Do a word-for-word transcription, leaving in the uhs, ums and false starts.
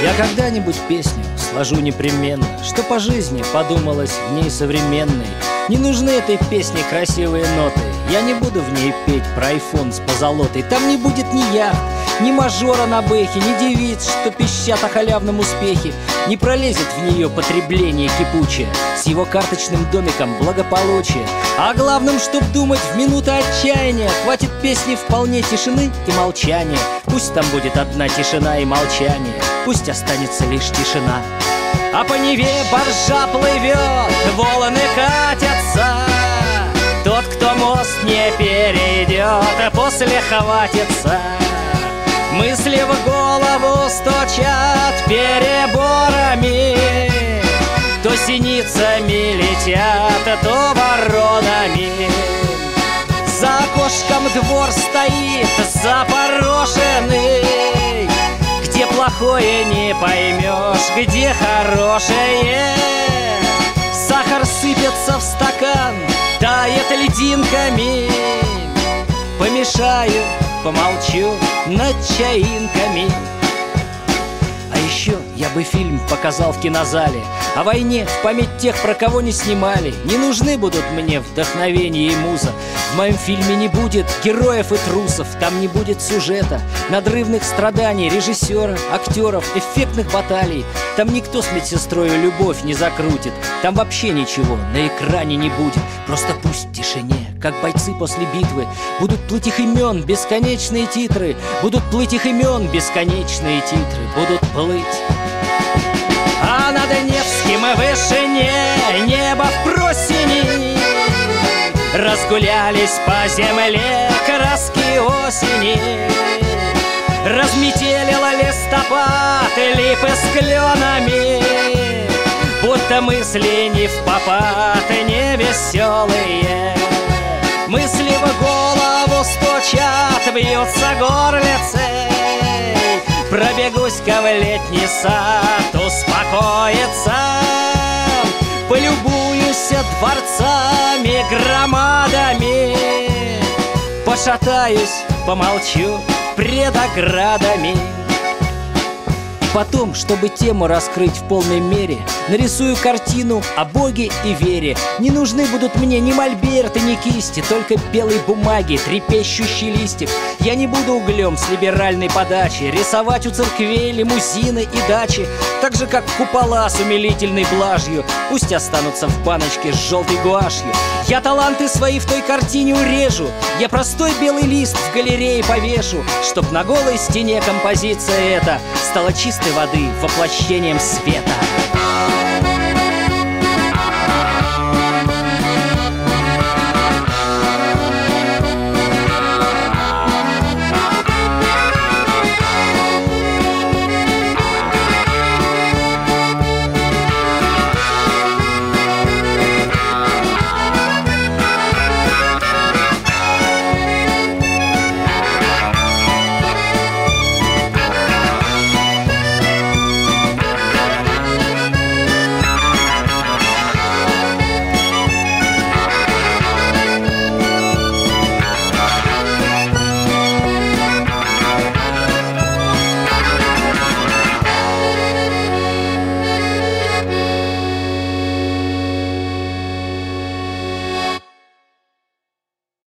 Я когда-нибудь песню сложу непременно, что по жизни подумалось в ней современной. Не нужны этой песне красивые ноты. Я не буду в ней петь про айфон с позолотой. Там не будет ни яхт, ни мажора на бэхе, ни девиц, что пищат о халявном успехе. Не пролезет в нее потребление кипучее с его карточным домиком благополучия. А главным, чтоб думать в минуты отчаяния, хватит песни вполне тишины и молчания. Пусть там будет одна тишина и молчание, пусть останется лишь тишина. А по Неве баржа плывет, волны катятся. Тот, кто мост не перейдет, после хватится. Мысли в голову стучат переборами, то синицами летят, то воронами. За окошком двор стоит запорошенный, где плохое не поймешь, где хорошее. Сахар сыпется в стакан, тает льдинками. Помешаю, помолчу над чаинками. А еще я бы фильм показал в кинозале о войне, в память тех, про кого не снимали. Не нужны будут мне вдохновение и муза. В моем фильме не будет героев и трусов. Там не будет сюжета, надрывных страданий режиссера, актеров, эффектных баталий. Там никто с медсестрою любовь не закрутит. Там вообще ничего на экране не будет. Просто пусть в тишине, как бойцы после битвы, будут плыть их имен бесконечные титры. Будут плыть их имен бесконечные титры. Будут плыть. А над Невским в вышине небо в просени разгулялись по земле краски осени. Разметелила листопад липы с кленами, будто мысли не впопад, не веселые. Мысли в голову стучат, бьются горлицей. Пробегусь-ка в летний сад, успокоиться. Полюбуюсь дворцами, громадами. Пошатаюсь, помолчу пред оградами. Потом, чтобы тему раскрыть в полной мере, нарисую картину о Боге и вере. Не нужны будут мне ни мольберты, ни кисти, только белой бумаги, трепещущий листик. Я не буду углем с либеральной подачи рисовать у церквей лимузины и дачи, так же, как купола с умилительной блажью. Пусть останутся в баночке с желтой гуашью. Я таланты свои в той картине урежу. Я простой белый лист в галерее повешу, чтоб на голой стене композиция эта стала чистой воды воплощением света.